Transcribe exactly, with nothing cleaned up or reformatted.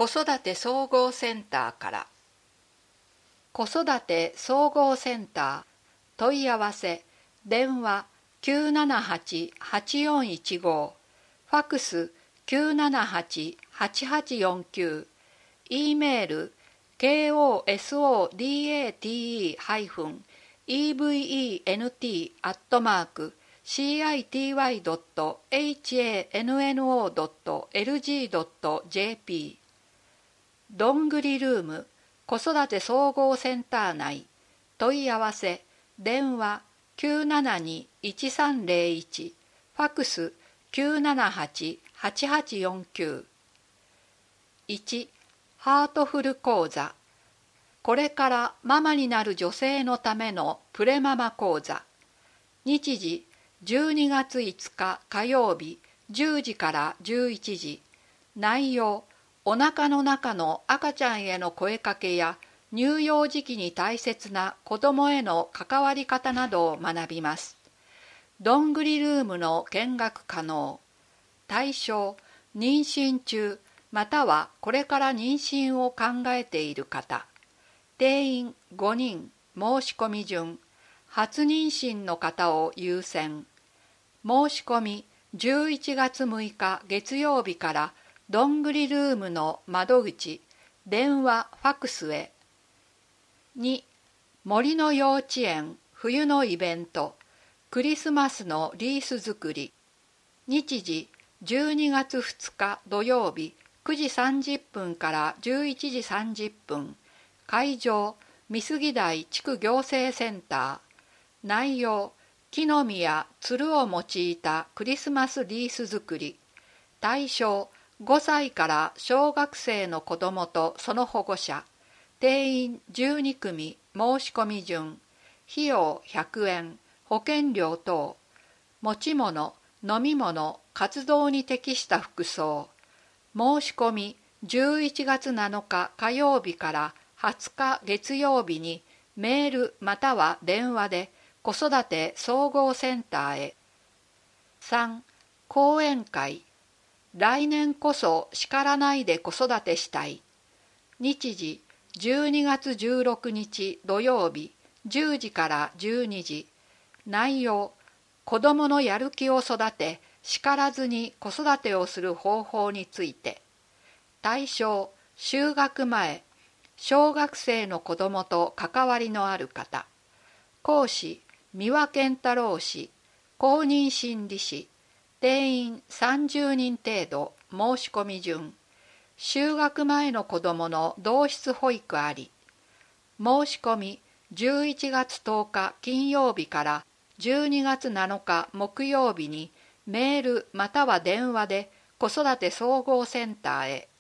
子育て総合センターから。子育て総合センター問い合わせ電話 きゅうななはち はちよんいちご、ファックス きゅうななはち はちはちよんきゅう、 E メール ケーオーエスオーディーエーティーイー イーブイイーエヌティー アットマーク シーアイティーワイ ドット エイチエーエヌエヌオー ドット エルジー ドット ジェーピー。 どんぐりルーム子育て総合センター内問い合わせ電話 きゅうななに いちさんゼロいち、ファックス きゅうななはち はちはちよんきゅう。 いち. ハートフル講座。これからママになる女性のためのプレママ講座。日時じゅうにがついつか火曜日じゅうじからじゅういちじ。内容、お腹の中の赤ちゃんへの声かけや乳幼児期に大切な子どもへの関わり方などを学びます。どんぐりルームの見学可能。対象、妊娠中またはこれから妊娠を考えている方。定員ごにん、申し込み順、初妊娠の方を優先。申し込みじゅういちがつむいか月曜日からどんぐりルームの窓口、電話、ファックスへ。に. 森の幼稚園冬のイベント、クリスマスのリース作り。日時じゅうにがつふつか土曜日くじさんじゅっぷんからじゅういちじさんじゅっぷん。会場、美杉台地区行政センター。内容、木の実やつるを用いたクリスマスリース作り。対象、ごさいから小学生の子どもとその保護者。定員じゅうにくみ、申し込み順。費用ひゃくえん、保険料等。持ち物、飲み物、活動に適した服装。申し込みじゅういちがつなのか火曜日からはつか月曜日にメールまたは電話で子育て総合センターへ。さん. 講演会。来年こそ叱らないで子育てしたい。日時じゅうにがつじゅうろくにち土曜日じゅうじからじゅうにじ。内容、子どものやる気を育て叱らずに子育てをする方法について。対象、就学前、小学生の子どもと関わりのある方。講師、三輪健太郎氏、公認心理師。定員さんじゅうにん程度、申し込み順。就学前の子どもの同室保育あり。申し込みじゅういちがつとおか金曜日からじゅうにがつなのか木曜日にメールまたは電話で子育て総合センターへ。